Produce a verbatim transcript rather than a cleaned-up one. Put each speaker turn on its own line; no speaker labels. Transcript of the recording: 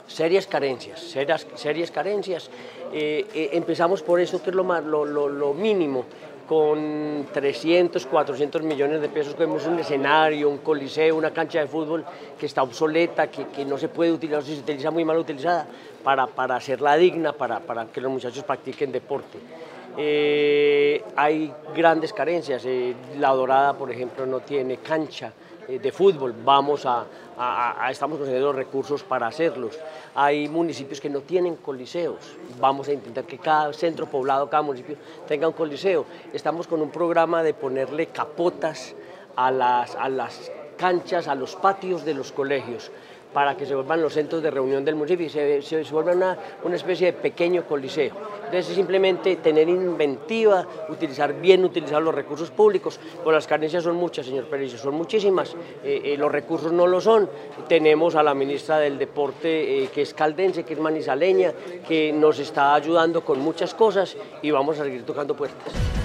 serias carencias, serias, serias carencias. Eh, eh, empezamos por eso, que es lo, más, lo, lo, lo mínimo, con trescientos, cuatrocientos millones de pesos, tenemos un escenario, un coliseo, una cancha de fútbol que está obsoleta, que, que no se puede utilizar, si se utiliza muy mal utilizada, para, para hacerla digna, para, para que los muchachos practiquen deporte. Eh, hay grandes carencias, eh, La Dorada, por ejemplo, no tiene cancha eh, de fútbol, vamos a, a, a, estamos consiguiendo los recursos para hacerlos. Hay municipios que no tienen coliseos, vamos a intentar que cada centro poblado, cada municipio tenga un coliseo. Estamos con un programa de ponerle capotas a las, a las canchas, a los patios de los colegios, para que se vuelvan los centros de reunión del municipio y se, se, se vuelva una, una especie de pequeño coliseo. Entonces es simplemente tener inventiva, utilizar bien, utilizar los recursos públicos, pues las carencias son muchas, señor Pérez, son muchísimas, eh, eh, los recursos no lo son. Tenemos a la ministra del Deporte, eh, que es caldense, que es manizaleña, que nos está ayudando con muchas cosas y vamos a seguir tocando puertas.